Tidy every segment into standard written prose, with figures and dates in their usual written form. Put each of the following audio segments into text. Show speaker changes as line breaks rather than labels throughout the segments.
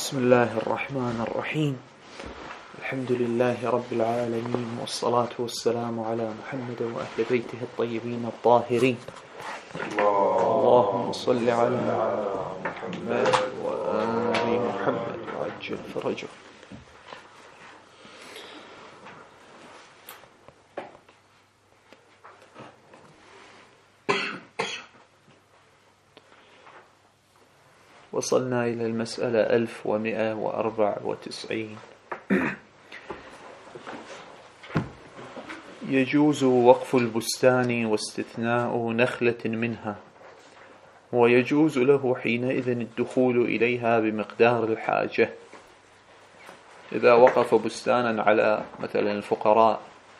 بسم الله الرحمن الرحيم. الحمد لله رب العالمين، والصلاة والسلام على محمد وأهل بيته الطيبين الطاهرين. اللهم صل على محمد وآل محمد وعجل فرجه. وصلنا إلى المسألة 1194. يجوز وقف البستان واستثناء نخلة منها، ويجوز له حينئذ الدخول إليها بمقدار الحاجة. إذا وقف بستانا على مثلا الفقراء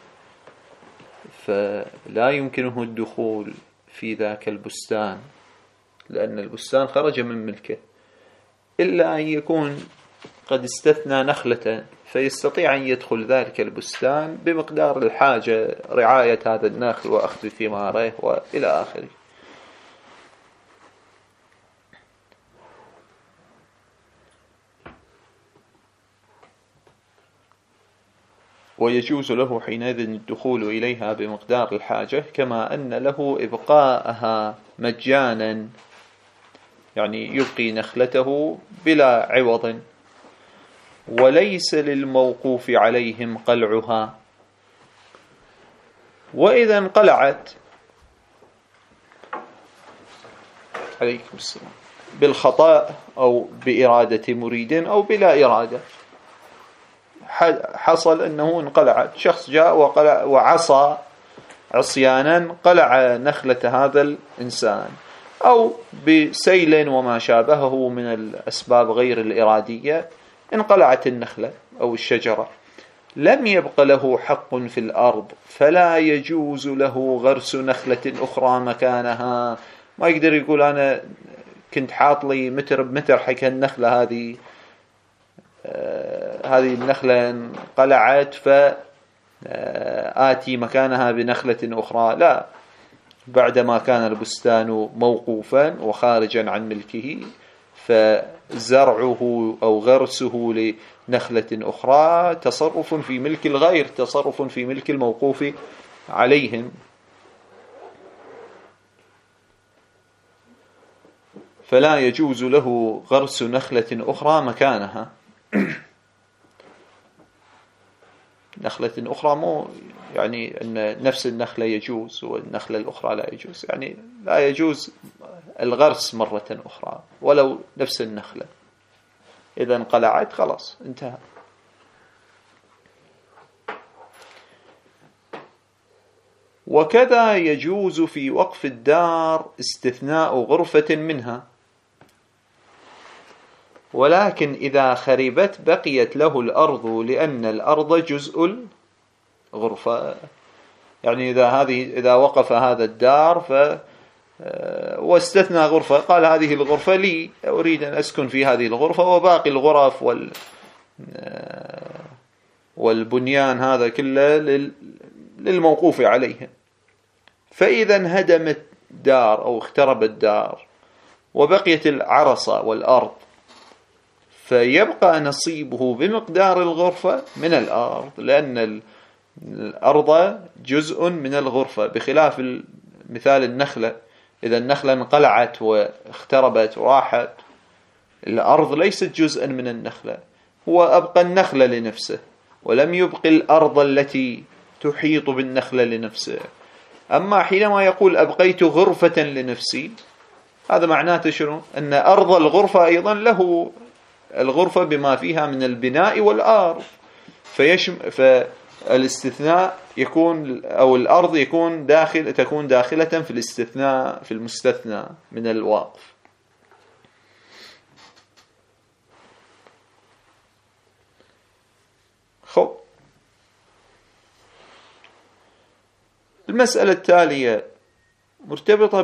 فلا يمكنه الدخول في ذاك البستان، لأن البستان خرج من ملكه، إلا أن يكون قد استثنى نخلة فيستطيع أن يدخل ذلك البستان بمقدار الحاجة، رعاية هذا النخل وأخذ ثماره وإلى آخره. ويجوز له حينئذ الدخول إليها بمقدار الحاجة، كما أن له إبقاءها مجانا، يعني يبقي نخلته بلا عوض، وليس للموقوف عليهم قلعها. وإذا انقلعت عليكم السلام بالخطأ أو بإرادة مريد أو بلا إرادة، حصل أنه انقلعت، شخص جاء وعصى عصيانا قلع نخلة هذا الإنسان، أو بسيل وما شابهه من الأسباب غير الإرادية انقلعت النخلة أو الشجرة، لم يبق له حق في الأرض، فلا يجوز له غرس نخلة أخرى مكانها. ما يقدر يقول أنا كنت حاط لي متر بمتر حق النخلة هذه، هذه النخلة انقلعت فآتي مكانها بنخلة أخرى، لا، بعدما كان البستان موقوفا وخارجا عن ملكه فزرعه أو غرسه لنخلة أخرى تصرف في ملك الغير، تصرف في ملك الموقوف عليهم، فلا يجوز له غرس نخلة أخرى مكانها. نخلة أخرى مو يعني أن نفس النخلة يجوز والنخلة الأخرى لا يجوز، يعني لا يجوز الغرس مرة أخرى ولو نفس النخلة، إذا انقلعت خلاص انتهى. وكذا يجوز في وقف الدار استثناء غرفة منها، ولكن إذا خربت بقيت له الأرض، لأن الأرض جزء الغرفة. يعني إذا وقف هذا الدار واستثنى غرفة، قال هذه الغرفة لي، أريد أن أسكن في هذه الغرفة، وباقي الغرف والبنيان هذا كله للموقوف عليه. فإذا انهدمت دار أو اختربت دار وبقيت العرصة والأرض، فيبقى نصيبه بمقدار الغرفة من الأرض، لأن الأرض جزء من الغرفة، بخلاف مثال النخلة. إذا النخلة انقلعت واختربت وراحت، الأرض ليست جزءا من النخلة، هو أبقى النخلة لنفسه ولم يبقي الأرض التي تحيط بالنخلة لنفسه. أما حينما يقول أبقيت غرفة لنفسي، هذا معناته شنو؟ أن أرض الغرفة أيضا له الغرفة بما فيها من البناء والأرض، فالاستثناء يكون أو الأرض تكون داخلة في الاستثناء في المستثنى من الوقف. خب، المسألة التالية مرتبطة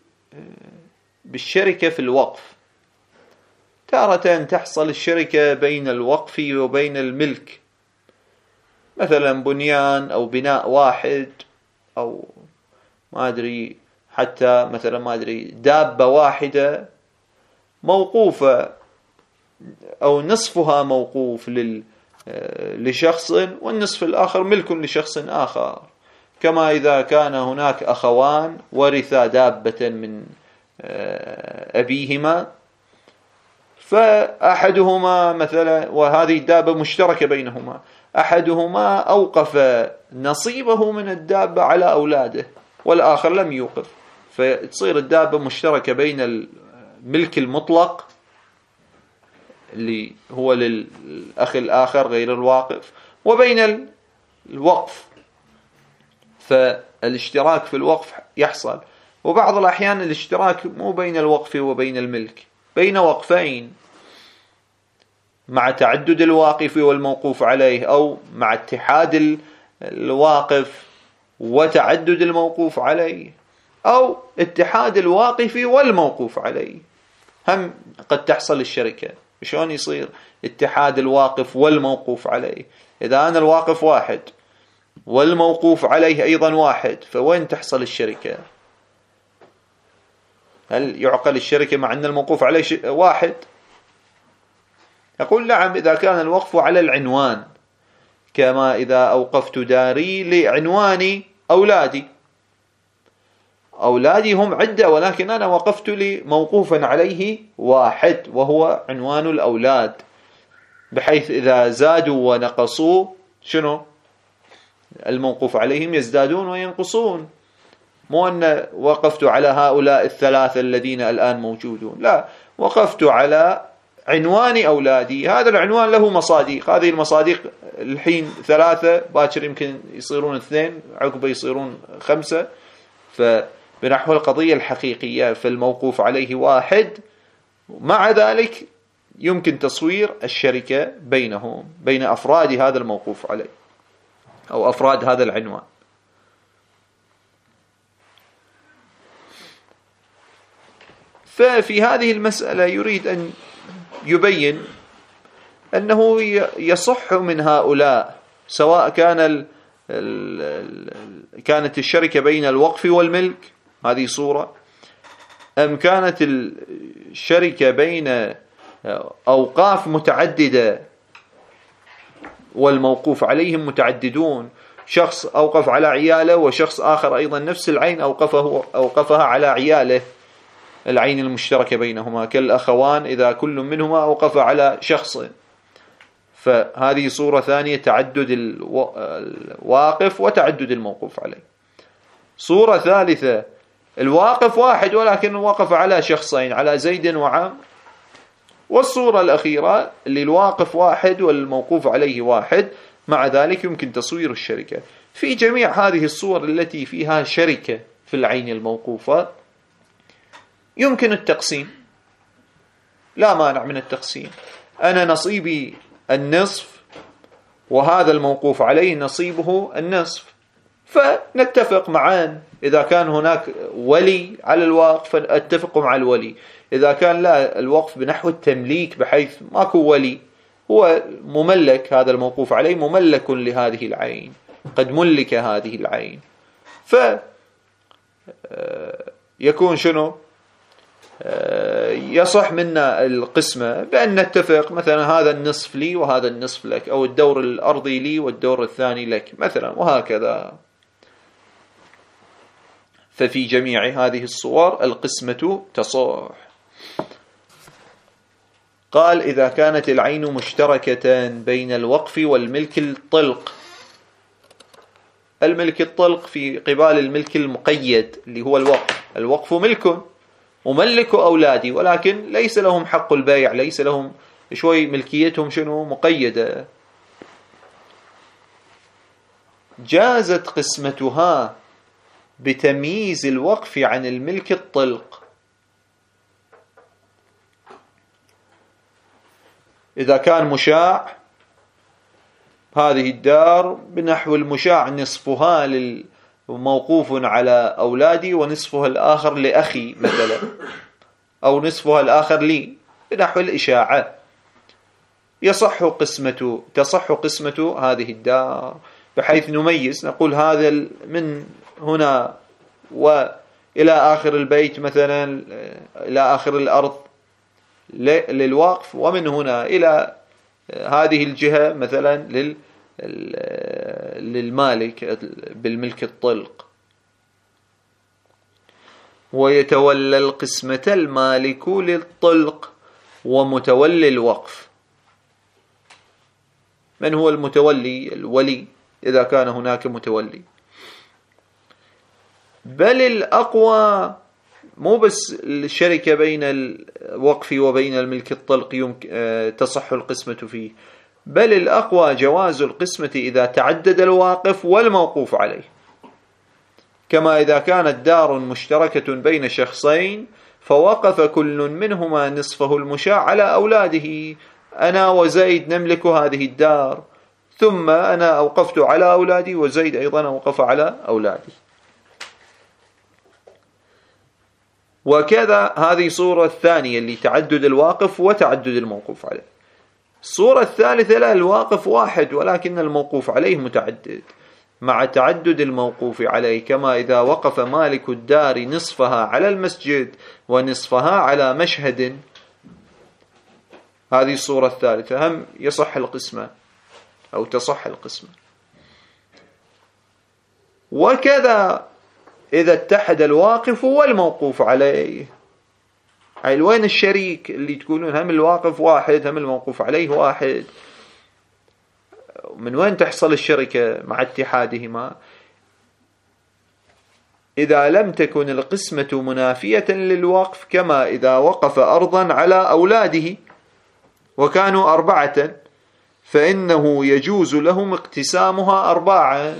بالشركة في الوقف. تارة تحصل الشركة بين الوقف وبين الملك، مثلا بنيان أو بناء واحد، أو ما أدري حتى مثلا ما أدري دابة واحدة موقوفة أو نصفها موقوف لشخص، والنصف الآخر ملك لشخص آخر. كما إذا كان هناك أخوان ورثا دابة من أبيهما، فأحدهما مثلا، وهذه الدابة مشتركة بينهما، أحدهما أوقف نصيبه من الدابة على أولاده والآخر لم يوقف، فتصير الدابة مشتركة بين الملك المطلق اللي هو للأخ الآخر غير الواقف، وبين الوقف، فالاشتراك في الوقف يحصل. وبعض الأحيان الاشتراك مو بين الوقف وبين الملك، بين وقفين، مع تعدد الواقف والموقوف عليه، أو مع اتحاد الواقف وتعدد الموقوف عليه، أو اتحاد الواقف والموقوف عليه. هم قد تحصل الشركة. شلون يصير اتحاد الواقف والموقوف عليه؟ إذا أنا الواقف واحد والموقوف عليه أيضا واحد، فوين تحصل الشركة؟ هل يعقل الشركة مع أن الموقوف عليه واحد؟ يقول نعم، إذا كان الوقف على العنوان، كما إذا أوقفت داري لعنوان أولادي. أولادي هم عدة، ولكن أنا وقفت لموقوفا عليه واحد وهو عنوان الأولاد، بحيث إذا زادوا ونقصوا شنو؟ الموقوف عليهم يزدادون وينقصون. مو أن وقفت على هؤلاء الثلاثة الذين الآن موجودون، لا، وقفت على عنوان أولادي. هذا العنوان له مصاديق، هذه المصاديق الحين 3، باكر يمكن يصيرون 2، عقبه يصيرون 5. فبنحو القضية الحقيقية فالموقوف عليه واحد، مع ذلك يمكن تصوير الشركة بينهم، بين أفراد هذا الموقوف عليه أو أفراد هذا العنوان. ففي هذه المسألة يريد أن يبين أنه يصح من هؤلاء، سواء كانت الشركة بين الوقف والملك، هذه صورة، أم كانت الشركة بين أوقاف متعددة والموقوف عليهم متعددون، شخص أوقف على عياله وشخص آخر أيضا نفس العين أوقفها على عياله، العين المشتركة بينهما، كالأخوان إذا كل منهما أوقف على شخص. فهذه صورة ثانية، تعدد الواقف وتعدد الموقوف عليه. صورة ثالثة، الواقف واحد ولكن وقف على شخصين، على زيد وعام. والصورة الأخيرة اللي الواقف واحد والموقوف عليه واحد، مع ذلك يمكن تصوير الشركة. في جميع هذه الصور التي فيها شركة في العين الموقوفة يمكن التقسيم، لا مانع من التقسيم. أنا نصيبي النصف وهذا الموقوف عليه نصيبه النصف، فنتفق معا. إذا كان هناك ولي على الوقف فنتفق مع الولي، إذا كان لا، الوقف بنحو التمليك بحيث ماكو ولي، هو مملك، هذا الموقوف عليه مملك لهذه العين، قد ملك هذه العين، يكون شنو؟ يصح منا القسمة بأن نتفق مثلا هذا النصف لي وهذا النصف لك، أو الدور الأرضي لي والدور الثاني لك مثلا، وهكذا. ففي جميع هذه الصور القسمة تصح. قال إذا كانت العين مشتركة بين الوقف والملك الطلق. الملك الطلق في قبال الملك المقيد اللي هو الوقف. الوقف ملك وملك أولادي، ولكن ليس لهم حق البيع، ليس لهم شوي، ملكيتهم شنو؟ مقيدة. جازت قسمتها بتمييز الوقف عن الملك الطلق. إذا كان مشاع، هذه الدار بنحو المشاع نصفها موقوف على أولادي ونصفها الآخر لأخي مثلا، أو نصفها الآخر لي، بنحو الإشاعة. تصح قسمة هذه الدار بحيث نميز، نقول هذا من هنا وإلى آخر البيت مثلا، إلى آخر الأرض للوقف، ومن هنا إلى هذه الجهة مثلا للمالك بالملك الطلق. ويتولى القسمة المالك للطلق ومتولي الوقف. من هو المتولي؟ الولي إذا كان هناك متولي. بل الأقوى مو بس الشركة بين الوقف وبين الملك الطلق تصح القسمة فيه، بل الأقوى جواز القسمة إذا تعدد الواقف والموقوف عليه، كما إذا كانت دار مشتركة بين شخصين فوقف كل منهما نصفه المشاع على أولاده. أنا وزيد نملك هذه الدار، ثم أنا أوقفت على أولادي وزيد أيضا أوقف على أولادي. وكذا هذه صورة الثانية اللي تعدد الواقف وتعدد الموقوف عليه. الصورة الثالثة لا، الواقف واحد ولكن الموقوف عليه متعدد مع تعدد الموقوف عليه، كما إذا وقف مالك الدار نصفها على المسجد ونصفها على مشهد. هذه الصورة الثالثة هم يصح القسمة أو تصح القسمة. وكذا إذا اتحد الواقف والموقوف عليه، أي وين الشريك اللي تقولون هم الواقف واحد هم الموقوف عليه واحد، من وين تحصل الشركة مع اتحادهما؟ إذا لم تكن القسمة منافية للوقف، كما إذا وقف أرضا على أولاده وكانوا 4 فإنه يجوز لهم اقتسامها 4.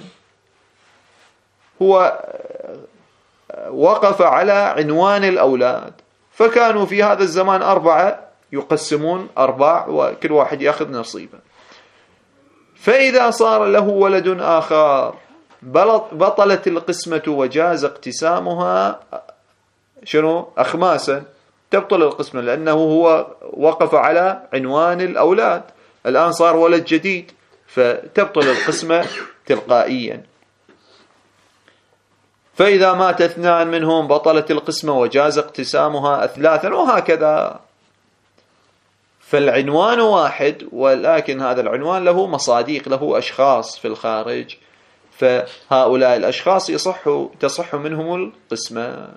هو وقف على عنوان الأولاد فكانوا في هذا الزمان 4 يقسمون 4 وكل واحد يأخذ نصيبه. فإذا صار له ولد آخر بطلت القسمة وجاز اقتسامها أخماسا. تبطل القسمة لأنه هو وقف على عنوان الأولاد، الآن صار ولد جديد فتبطل القسمة تلقائيا. فإذا مات 2 منهم بطلت القسمة وجاز اقتسامها 3 وهكذا. فالعنوان واحد ولكن هذا العنوان له مصاديق، له أشخاص في الخارج، فهؤلاء الأشخاص تصح منهم القسمة.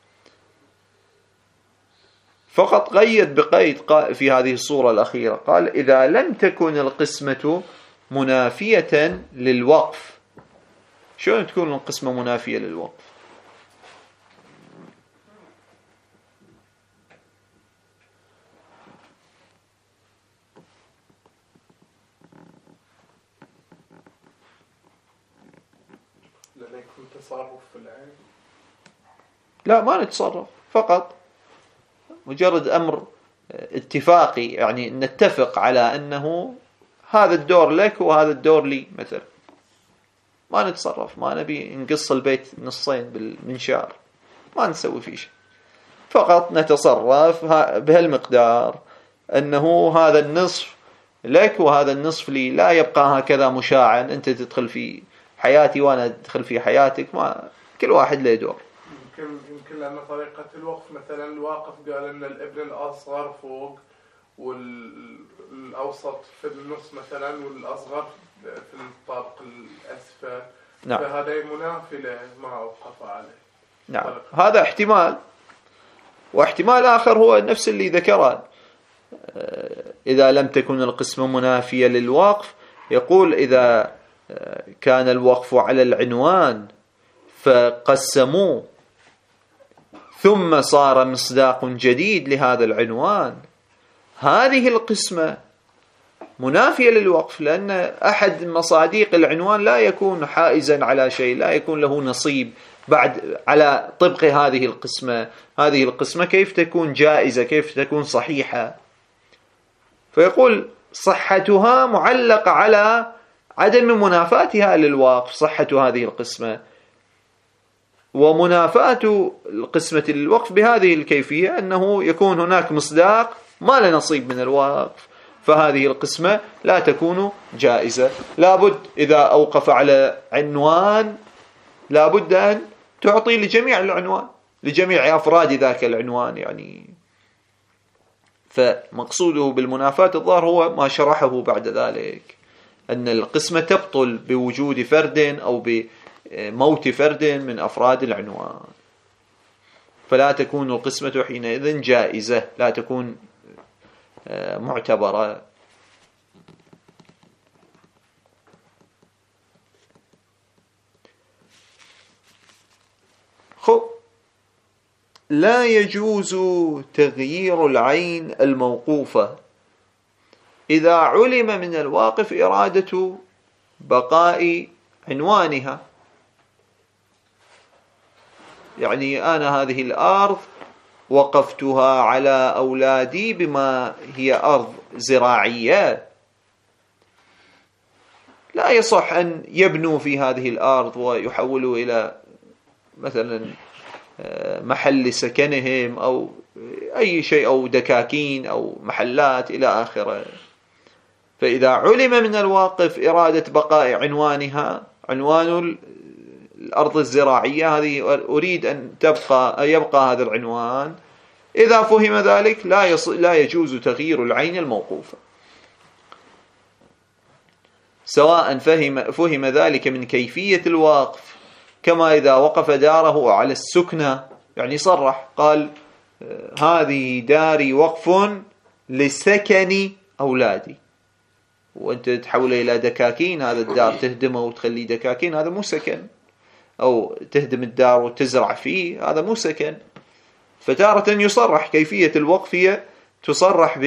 فقط قيد بقيد في هذه الصورة الأخيرة، قال إذا لم تكن القسمة منافية للوقف. شلون تكون القسمة منافية للوقف؟
لما يكون تصرف في العين؟
لا، ما نتصرف، فقط مجرد أمر اتفاقي، يعني نتفق على أنه هذا الدور لك وهذا الدور لي مثلا. ما نتصرف، ما نبي نقص البيت نصين بالمنشار، ما نسوي فيه شيء، فقط نتصرف بهالمقدار أنه هذا النصف لك وهذا النصف لي، لا يبقى هكذا مشاعا أنت تدخل في حياتي وأنا أدخل في حياتك، ما كل واحد له دور.
يمكن لأن طريقة الوقف مثلا الواقف قال أن الابن الأصغر فوق والأوسط في النص مثلا والأصغر في الطابق الأسفل. نعم. فهذا منافي لما أوقف عليه.
نعم، هذا احتمال. واحتمال آخر هو نفس اللي ذكره، إذا لم تكن القسمة منافية للوقف، يقول إذا كان الوقف على العنوان فقسموه ثم صار مصداق جديد لهذا العنوان، هذه القسمة منافية للوقف، لأن أحد مصاديق العنوان لا يكون حائزا على شيء، لا يكون له نصيب بعد على طبق هذه القسمة. هذه القسمة كيف تكون جائزة، كيف تكون صحيحة؟ فيقول صحتها معلقة على عدم منافاتها للوقف، صحة هذه القسمة، ومنافاة القسمة للوقف بهذه الكيفية أنه يكون هناك مصداق ما له نصيب من الوقف، فهذه القسمة لا تكون جائزة. لابد إذا أوقف على عنوان لابد أن تعطي لجميع العنوان، لجميع أفراد ذاك العنوان يعني. فمقصوده بالمنافاة الظاهر هو ما شرحه بعد ذلك، أن القسمة تبطل بوجود فرد أو بموت فرد من أفراد العنوان، فلا تكون القسمة حينئذ جائزة، لا تكون معتبرة. لا يجوز تغيير العين الموقوفة إذا علم من الواقف إرادة بقاء عنوانها. يعني أنا هذه الأرض وقفتها على أولادي بما هي أرض زراعية، لا يصح أن يبنوا في هذه الأرض ويحولوا إلى مثلا محل سكنهم أو أي شيء، أو دكاكين أو محلات إلى آخره. فإذا علم من الواقف إرادة بقاء عنوانها، عنوان الأرض الزراعية هذه أريد أن يبقى هذا العنوان، إذا فهم ذلك لا يجوز تغيير العين الموقوفة، سواء فهم ذلك من كيفية الوقف، كما إذا وقف داره على السكنة، يعني صرح قال هذه داري وقف لسكن أولادي، وأنت تحوله إلى دكاكين، هذا الدار تهدمه وتخليه دكاكين، هذا مو سكن، أو تهدم الدار وتزرع فيه، هذا مو سكن. فتارة يصرح كيفية الوقف، هي تصرح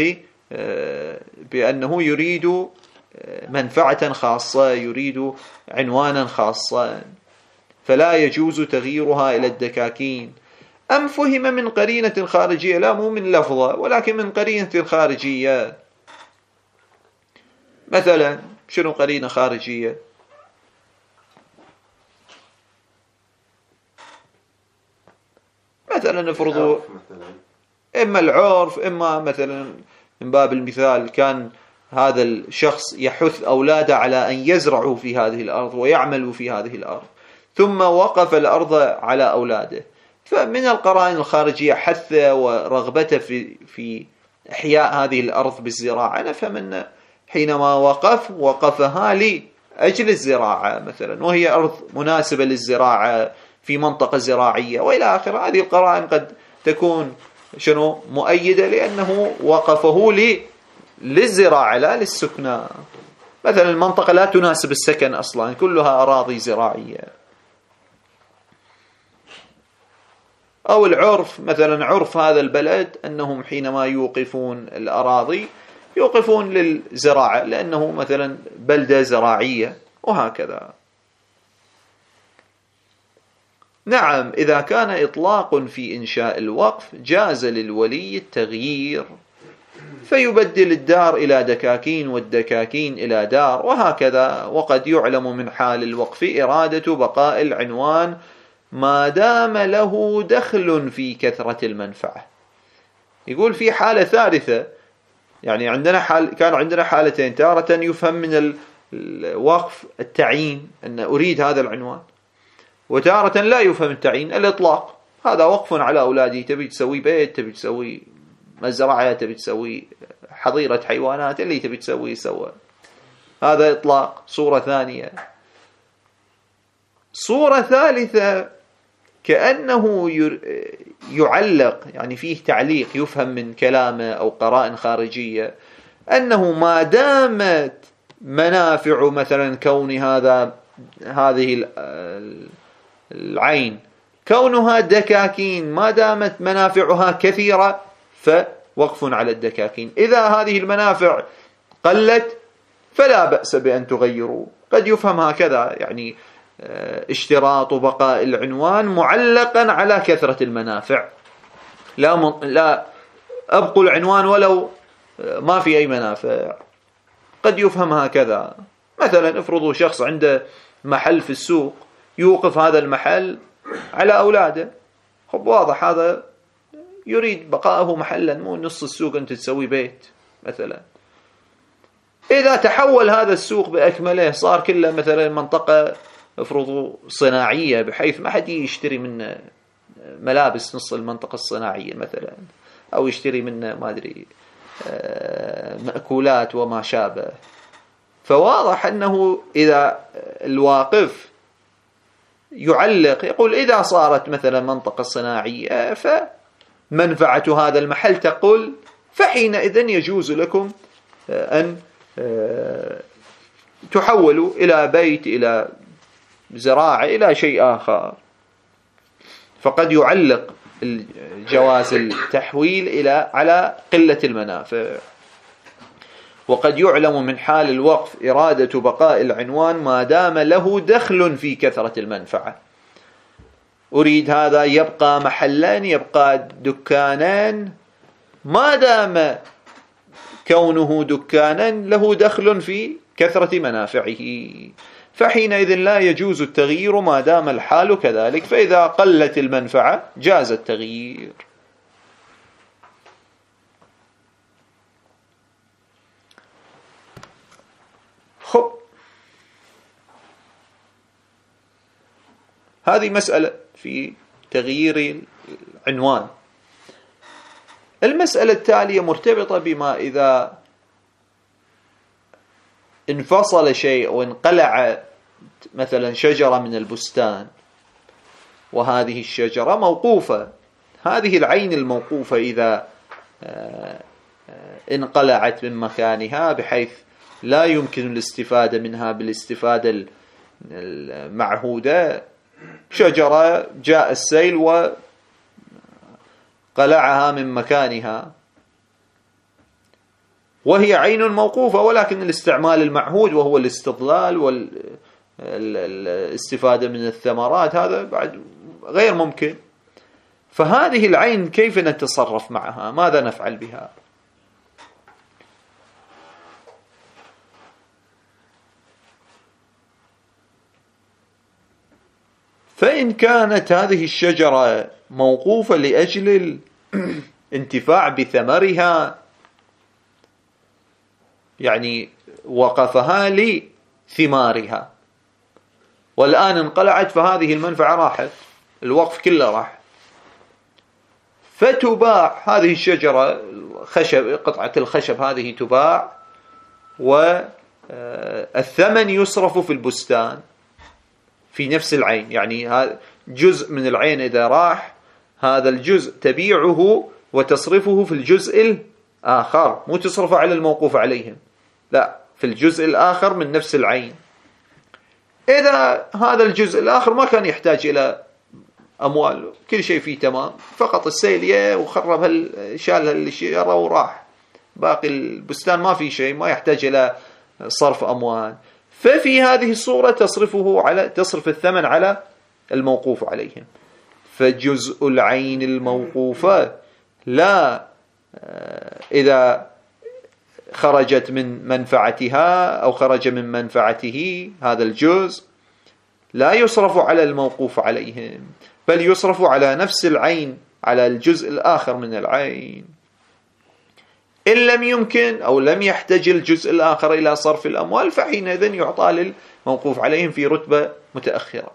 بأنه يريد منفعة خاصة، يريد عنوانا خاصا، فلا يجوز تغييرها إلى الدكاكين. أم فهم من قرينة خارجية، لا مو من لفظة ولكن من قرينة خارجية. مثلا شنو قرينة خارجية؟ مثلا نفرض إما العرف، إما مثلا من باب المثال كان هذا الشخص يحث أولاده على أن يزرعوا في هذه الأرض ويعملوا في هذه الأرض، ثم وقف الأرض على أولاده، فمن القرائن الخارجية حثه ورغبته في إحياء هذه الأرض بالزراعة. نفهم أن حينما وقفها لأجل الزراعة مثلا، وهي أرض مناسبة للزراعة في منطقة زراعية وإلى آخره. هذه القرائن قد تكون مؤيدة، لأنه وقفه للزراعة لا للسكنة. مثلا المنطقة لا تناسب السكن أصلا، كلها أراضي زراعية. أو العرف، مثلا عرف هذا البلد أنهم حينما يوقفون الأراضي يوقفون للزراعة، لأنه مثلا بلدة زراعية، وهكذا. نعم، إذا كان إطلاق في إنشاء الوقف جاز للولي التغيير، فيبدل الدار إلى دكاكين والدكاكين إلى دار، وهكذا. وقد يعلم من حال الوقف إرادة بقاء العنوان ما دام له دخل في كثرة المنفعة. يقول في حالة ثالثة، يعني كان عندنا حالتين، تارة يفهم من الوقف التعيين أن أريد هذا العنوان، وتارة لا يفهم التعيين، الإطلاق. هذا وقف على أولادي، تبي تسوي بيت، تبي تسوي مزرعة، تبي تسوي حظيرة حيوانات، اللي تبي تسوي سوى. هذا إطلاق. صورة ثانية. صورة ثالثة كأنه يعلق، يعني فيه تعليق يفهم من كلامه أو قرائن خارجية، أنه ما دامت منافع مثلا كون هذه العين كونها دكاكين، ما دامت منافعها كثيرة فوقف على الدكاكين. إذا هذه المنافع قلت فلا بأس بأن تغيروا. قد يفهم هكذا، يعني اشتراط بقاء العنوان معلقا على كثرة المنافع، لا أبقوا العنوان ولو ما في أي منافع. قد يفهم هكذا. مثلا افرضوا شخص عنده محل في السوق، يوقف هذا المحل على أولاده، خب واضح هذا يريد بقاءه محلا، مو نص السوق أنت تسوي بيت مثلا. إذا تحول هذا السوق بأكمله، صار كله مثلا منطقة افرضوا صناعية، بحيث ما حد يشتري من ملابس نص المنطقة الصناعية مثلا، أو يشتري من ما أدري مأكولات وما شابه. فواضح أنه إذا الواقف يعلق يقول إذا صارت مثلا منطقة صناعية فمنفعة هذا المحل تقول، فحينئذ يجوز لكم أن تحولوا إلى بيت، إلى زراعة، إلى شيء آخر. فقد يعلق جواز التحويل على قلة المنافع. وقد يعلم من حال الوقف إرادة بقاء العنوان ما دام له دخل في كثرة المنفعة. أريد هذا يبقى محلان، يبقى دكانان، ما دام كونه دكانا له دخل في كثرة منافعه، فحينئذ لا يجوز التغيير ما دام الحال كذلك. فإذا قلت المنفعة جاز التغيير. خب، هذه مسألة في تغيير العنوان. المسألة التالية مرتبطة بما إذا انفصل شيء وانقلع مثلا شجرة من البستان، وهذه الشجرة موقوفة، هذه العين الموقوفة إذا انقلعت من مكانها بحيث لا يمكن الاستفادة منها بالاستفادة المعهودة، شجرة جاء السيل وقلعها من مكانها وهي عين موقوفة، ولكن الاستعمال المعهود وهو الاستظلال والاستفادة من الثمرات هذا بعد غير ممكن. فهذه العين كيف نتصرف معها؟ ماذا نفعل بها؟ فإن كانت هذه الشجرة موقوفة لأجل الانتفاع بثمرها، يعني وقفها لثمارها، والآن انقلعت، فهذه المنفعة راحت، الوقف كله راح، فتباع هذه الشجرة، قطعة الخشب هذه تباع، والثمن يصرف في البستان في نفس العين. يعني هذا جزء من العين إذا راح، هذا الجزء تبيعه وتصرفه في الجزء الآخر، مو تصرفه على الموقوف عليهم، لا، في الجزء الآخر من نفس العين. إذا هذا الجزء الآخر ما كان يحتاج إلى أموال، كل شيء فيه تمام، فقط السيل وخرب شال الشجرة وراح، باقي البستان ما فيه شيء، ما يحتاج إلى صرف أموال. ففي هذه الصورة تصرف الثمن على الموقوف عليهم. فجزء العين الموقوفة لا، إذا خرجت من منفعتها أو خرج من منفعته هذا الجزء، لا يصرف على الموقوف عليهم، بل يصرف على نفس العين، على الجزء الآخر من العين. إن لم يمكن أو لم يحتاج الجزء الآخر إلى صرف الأموال، فحينئذ يعطى للموقوف عليهم في رتبة متأخرة.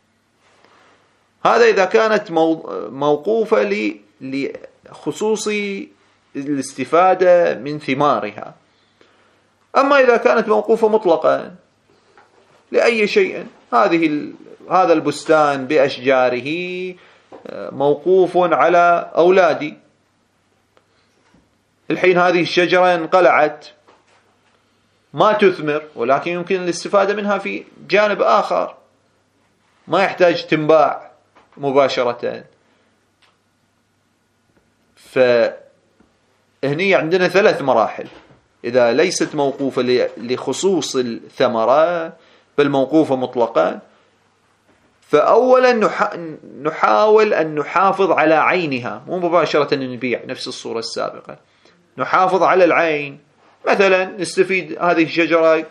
هذا إذا كانت موقوفة لخصوص الاستفادة من ثمارها. أما إذا كانت موقوفة مطلقا لأي شيء، هذا البستان بأشجاره موقوف على أولادي، الحين هذه الشجرة انقلعت ما تثمر، ولكن يمكن الاستفادة منها في جانب آخر، ما يحتاج تنباع مباشرة. فهني عندنا 3 مراحل. إذا ليست موقوفة لخصوص الثمرة بل موقوفة مطلقا، فأولا نحاول أن نحافظ على عينها، مو مباشرة نبيع نفس الصورة السابقة، نحافظ على العين. مثلا نستفيد هذه الشجرة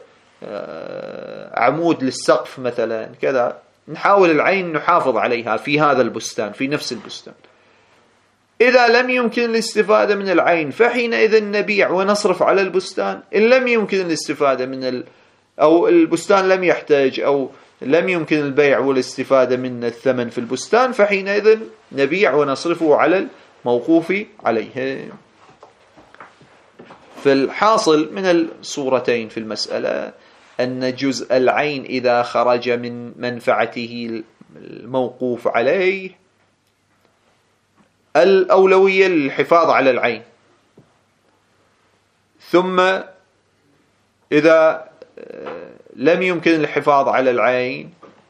كعمود للسقف مثلا كذا، نحاول العين نحافظ عليها في هذا البستان، في نفس البستان. إذا لم يمكن الاستفادة من العين فحينئذ نبيع ونصرف على البستان. إن لم يمكن الاستفادة أو البستان لم يحتاج أو لم يمكن البيع والاستفادة من الثمن في البستان، فحينئذ نبيع ونصرفه على الموقوف عليه. فالحاصل من الصورتين في المسألة أن جزء العين إذا خرج من منفعته الموقوف عليه الأولوية للحفاظ على العين، ثم إذا لم يمكن الحفاظ على العين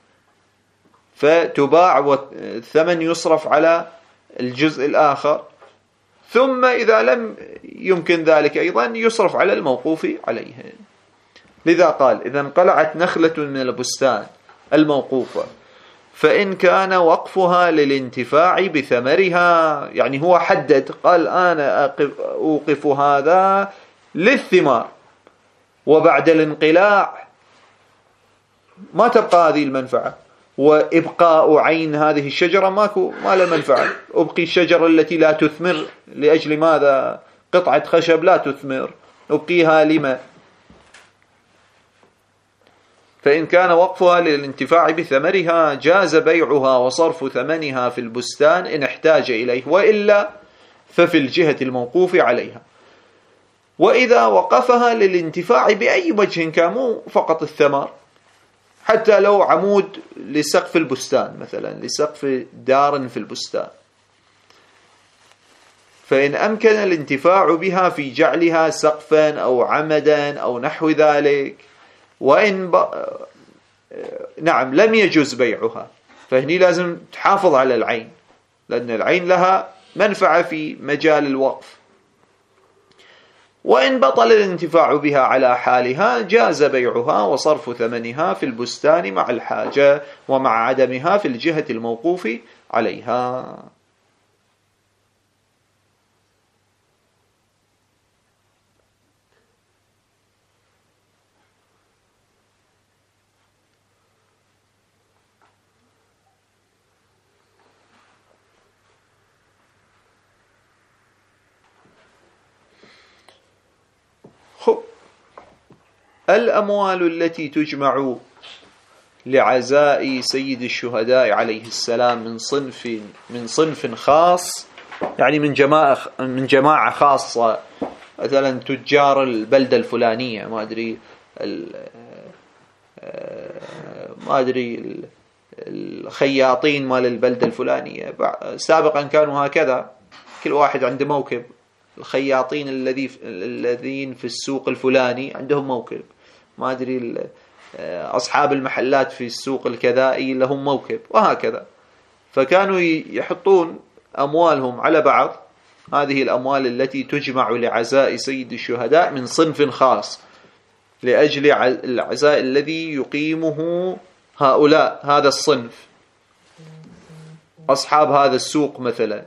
فتباع والثمن يصرف على الجزء الآخر، ثم إذا لم يمكن ذلك أيضا يصرف على الموقوف عليه. لذا قال إذا انقلعت نخلة من البستان الموقوفة فإن كان وقفها للانتفاع بثمرها، يعني هو حدد قال أنا أوقف هذا للثمار، وبعد الانقلاع ما تبقى هذه المنفعة، وإبقاء عين هذه الشجرة ما له منفعة. أبقي الشجرة التي لا تثمر لأجل ماذا؟ قطعة خشب لا تثمر، أبقيها لما؟ فإن كان وقفها للانتفاع بثمرها جاز بيعها وصرف ثمنها في البستان إن احتاج إليه، وإلا ففي الجهة الموقوف عليها. وإذا وقفها للانتفاع بأي وجه كان، مو فقط الثمر، حتى لو عمود لسقف البستان مثلا، لسقف دار في البستان، فإن أمكن الانتفاع بها في جعلها سقفا أو عمدا أو نحو ذلك، وإن نعم لم يجوز بيعها، فهني لازم تحافظ على العين، لأن العين لها منفعة في مجال الوقف. وإن بطل الانتفاع بها على حالها جاز بيعها وصرف ثمنها في البستان مع الحاجة ومع عدمها في الجهة الموقوف عليها. الأموال التي تجمع لعزاء سيد الشهداء عليه السلام من صنف خاص، يعني من جماعة خاصة، مثلا تجار البلدة الفلانية، ما أدري الخياطين مال البلدة الفلانية، سابقا كانوا هكذا، كل واحد عنده موكب. الخياطين الذين في السوق الفلاني عندهم موكب، ما أدري أصحاب المحلات في السوق الكذائي لهم موكب، وهكذا. فكانوا يحطون أموالهم على بعض، هذه الأموال التي تجمع لعزاء سيد الشهداء من صنف خاص لأجل العزاء الذي يقيمه هؤلاء، هذا الصنف، أصحاب هذا السوق مثلا،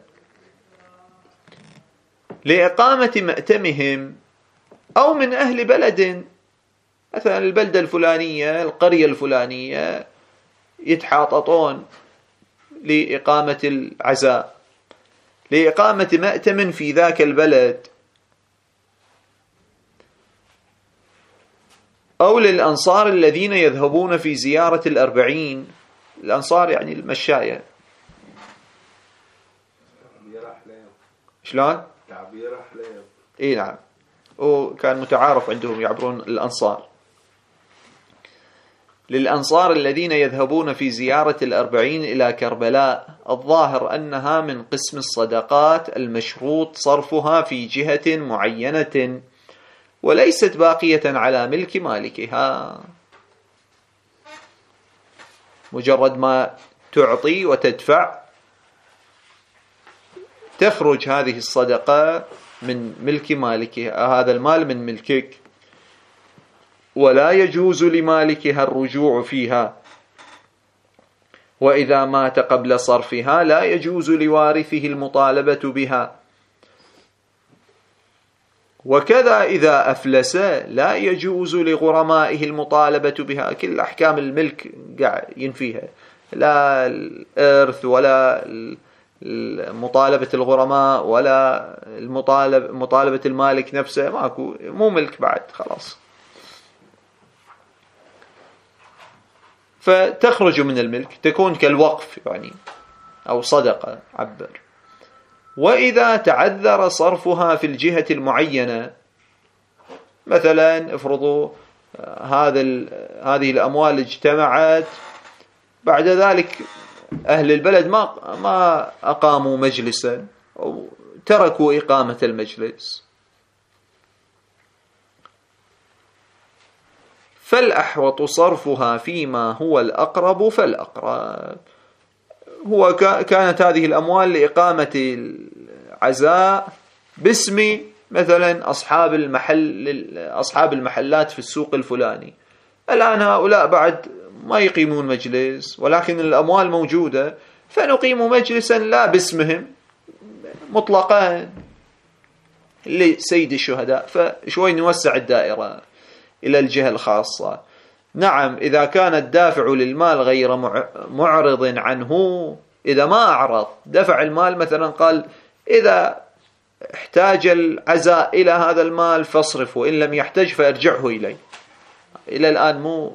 لإقامة مأتمهم، أو من أهل بلد، مثلا البلدة الفلانية، القرية الفلانية، يتحاططون لإقامة العزاء، لإقامة مأتم في ذاك البلد، أو للأنصار الذين يذهبون في زيارة الأربعين. الأنصار يعني المشاية. شلون؟
تعبير أحلام.
إيه نعم، وكان متعارف عندهم يعبرون الأنصار. للأنصار الذين يذهبون في زيارة الأربعين إلى كربلاء، الظاهر أنها من قسم الصدقات المشروط صرفها في جهة معينة، وليست باقية على ملك مالكها، مجرد ما تعطي وتدفع تخرج هذه الصدقة من ملك مالكها، هذا المال من ملكك، ولا يجوز لمالكها الرجوع فيها، وإذا مات قبل صرفها لا يجوز لوارثه المطالبة بها، وكذا إذا أفلس لا يجوز لغرمائه المطالبة بها. كل أحكام الملك ينفيها، لا الإرث ولا مطالبة الغرماء ولا مطالبة المالك نفسه، ماكو، مو ملك بعد، خلاص، فتخرج من الملك، تكون كالوقف يعني، أو صدقة عبر. وإذا تعذر صرفها في الجهة المعينة، مثلا افرضوا هذه الأموال اجتمعت، بعد ذلك أهل البلد ما أقاموا مجلسا أو تركوا إقامة المجلس، فالأحوط صرفها فيما هو الأقرب فالأقرب. هو كانت هذه الأموال لإقامة العزاء باسم مثلا أصحاب المحلات في السوق الفلاني. الآن هؤلاء بعد ما يقيمون مجلس، ولكن الأموال موجودة، فنقيم مجلسا لا باسمهم مطلقا لسيد الشهداء، فشوي نوسع الدائرة إلى الجهة الخاصة. نعم، إذا كان الدافع للمال غير معرض عنه، إذا ما أعرض دفع المال، مثلا قال إذا احتاج العزاء إلى هذا المال فاصرفه، إن لم يحتاج فارجعه إلي. إلى الآن مو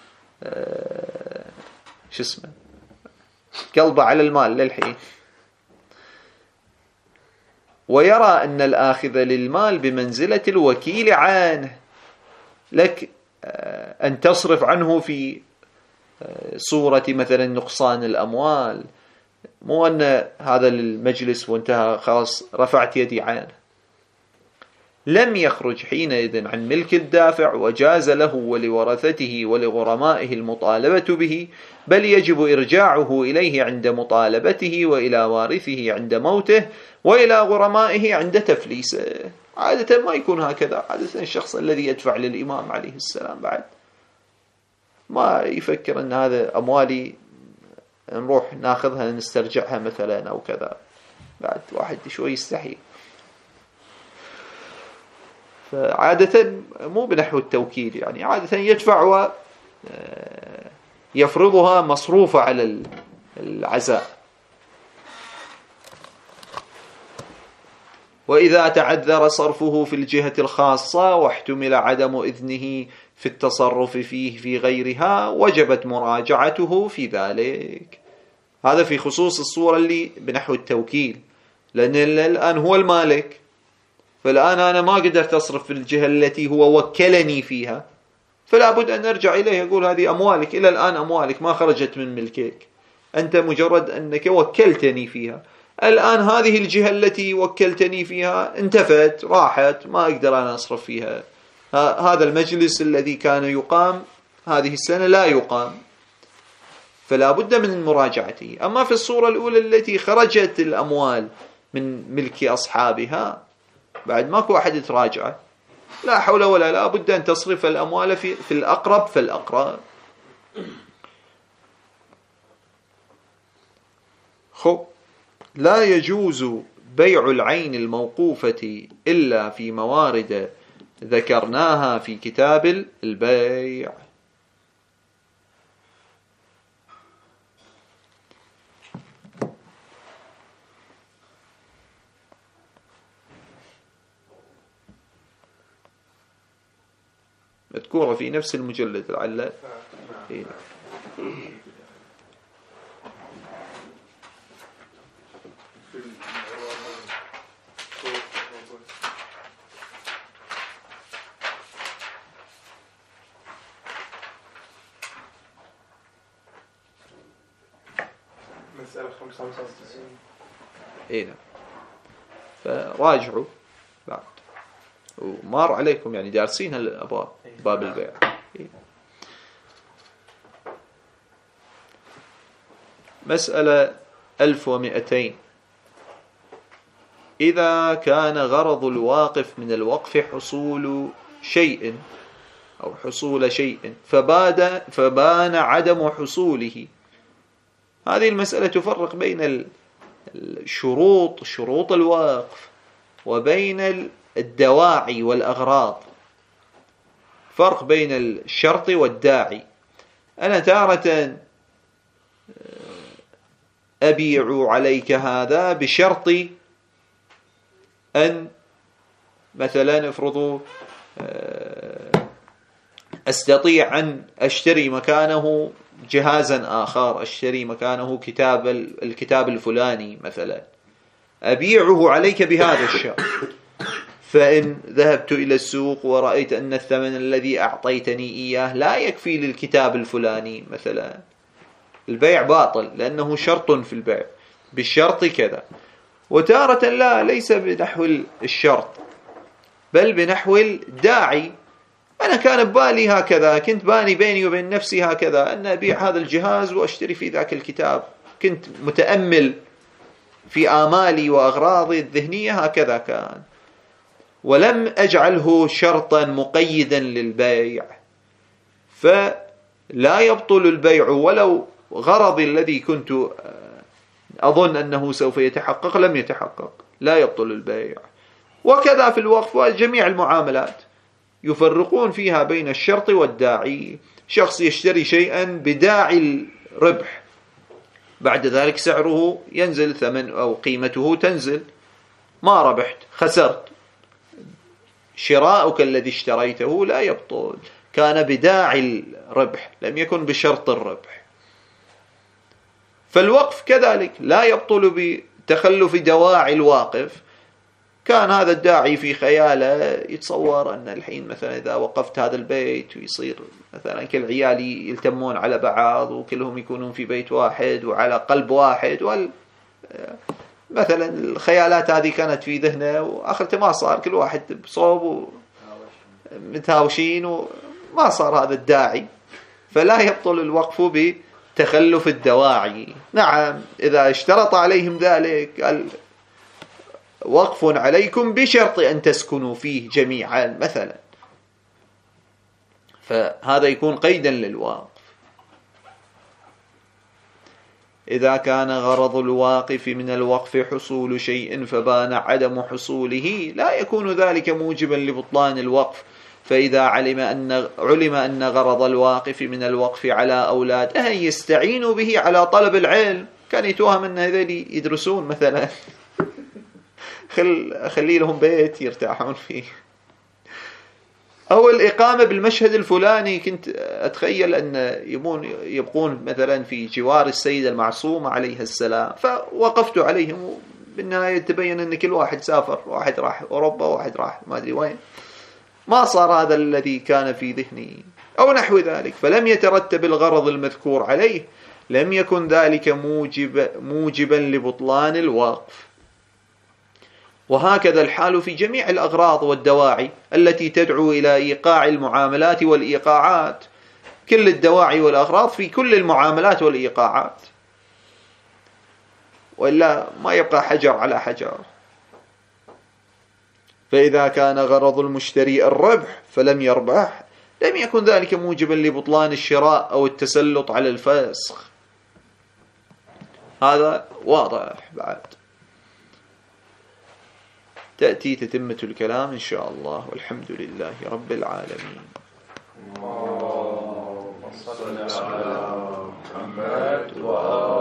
قلبه على المال للحين. ويرى أن الآخذ للمال بمنزلة الوكيل عنه، لك أن تصرف عنه في صورة مثلا نقصان الأموال، مو أن هذا المجلس وانتهى خلاص رفعت يدي عنه. لم يخرج حينئذ عن ملك الدافع، وجاز له ولورثته ولغرمائه المطالبة به، بل يجب إرجاعه إليه عند مطالبته، وإلى وارثه عند موته، وإلى غرمائه عند تفليسه. عادة ما يكون هكذا. عادة الشخص الذي يدفع للإمام عليه السلام بعد ما يفكر أن هذا أموالي نروح ناخذها نسترجعها مثلا أو كذا، بعد واحد شوي يستحي. فعادة مو بنحو التوكيل، يعني عادة يدفع ويفرضها مصروفة على العزاء. وإذا تعذر صرفه في الجهة الخاصة واحتمل عدم إذنه في التصرف فيه في غيرها، وجبت مراجعته في ذلك. هذا في خصوص الصورة اللي بنحو التوكيل، لأن الآن هو المالك، فالآن أنا ما قدرت أصرف في الجهة التي هو وكلني فيها، فلا بد أن أرجع إليه أقول هذه أموالك، إلى الآن أموالك ما خرجت من ملكك، أنت مجرد أنك وكلتني فيها. الآن هذه الجهة التي وكلتني فيها انتفت راحت، ما أقدر أنا أصرف فيها. هذا المجلس الذي كان يقام هذه السنة لا يقام، فلا بد من مراجعته. أما في الصورة الأولى التي خرجت الأموال من ملك أصحابها، بعد ماكو أحد يتراجعه، لا حول ولا لا بد أن تصرف الأموال في الأقرب فالأقرب. لا يجوز بيع العين الموقوفة إلا في موارد ذكرناها في كتاب البيع. مذكورة في نفس المجلد لعل.
مسألة 95.
نعم. فراجعوا بعد، ومار عليكم يعني دارسين هالأبواب، باب البيع. مسألة 1200. إذا كان غرض الواقف من الوقف حصول شيء أو حصول شيء فبان عدم حصوله، هذه المسألة تفرق بين شروط الوقف وبين الدواعي والأغراض. فرق بين الشرط والداعي. أنا تارة أبيع عليك هذا بشرط أن مثلا افرضوا أستطيع أن أشتري مكانه جهازا آخر، أشتري مكانه الكتاب الفلاني مثلا، أبيعه عليك بهذا الشرط. فإن ذهبت إلى السوق ورأيت أن الثمن الذي أعطيتني إياه لا يكفي للكتاب الفلاني مثلا، البيع باطل لأنه شرط في البيع، بالشرط كذا. وتارة لا، ليس بنحو الشرط بل بنحو الداعي. أنا كان ببالي هكذا، كنت باني بيني وبين نفسي هكذا أن أبيع هذا الجهاز وأشتري في ذاك الكتاب، كنت متأمل في آمالي وأغراضي الذهنية هكذا كان، ولم أجعله شرطا مقيدا للبيع، فلا يبطل البيع ولو غرضي الذي كنت أظن أنه سوف يتحقق لم يتحقق، لا يبطل البيع. وكذا في الوقف وجميع المعاملات يفرقون فيها بين الشرط والداعي. شخص يشتري شيئا بداعي الربح، بعد ذلك سعره ينزل، ثمن أو قيمته تنزل، ما ربحت، خسرت. شراؤك الذي اشتريته لا يبطل، كان بداعي الربح لم يكن بشرط الربح. فالوقف كذلك لا يبطل بتخلف دواعي الواقف. كان هذا الداعي في خياله يتصور أن الحين مثلا إذا وقفت هذا البيت ويصير مثلا كل عيالي يلتمون على بعض وكلهم يكونون في بيت واحد وعلى قلب واحد، مثلا الخيالات هذه كانت في ذهنه، وآخرته ما صار، كل واحد بصوب ومتهاوشين وما صار هذا الداعي. فلا يبطل الوقف بتخلف الدواعي. نعم إذا اشترط عليهم ذلك قال وقف عليكم بشرط أن تسكنوا فيه جميعا مثلا، فهذا يكون قيدا للواقف. إذا كان غرض الواقف من الوقف حصول شيء فبان عدم حصوله لا يكون ذلك موجبا لبطلان الوقف. فإذا علم أن غرض الواقف من الوقف على أولاد أن يستعينوا به على طلب العلم، كان يتوهم أن هذول يدرسون مثلا، خلي لهم بيت يرتاحون فيه، أو الإقامة بالمشهد الفلاني. كنت أتخيل أن يبقون مثلا في جوار السيدة المعصومة عليها السلام، فوقفت عليهم، بالنهاية تبين أن كل واحد سافر، واحد راح أوروبا واحد راح ما أدري وين، ما صار هذا الذي كان في ذهني أو نحو ذلك، فلم يترتب الغرض المذكور عليه، لم يكن ذلك موجبا لبطلان الوقف. وهكذا الحال في جميع الأغراض والدواعي التي تدعو إلى إيقاع المعاملات والإيقاعات، كل الدواعي والأغراض في كل المعاملات والإيقاعات، وإلا ما يبقى حجر على حجر. فإذا كان غرض المشتري الربح فلم يربح لم يكن ذلك موجبا لبطلان الشراء أو التسلط على الفسخ. هذا واضح. بعد تأتي تتمة الكلام إن شاء الله، والحمد لله رب العالمين.
اللهم صل على محمد وآله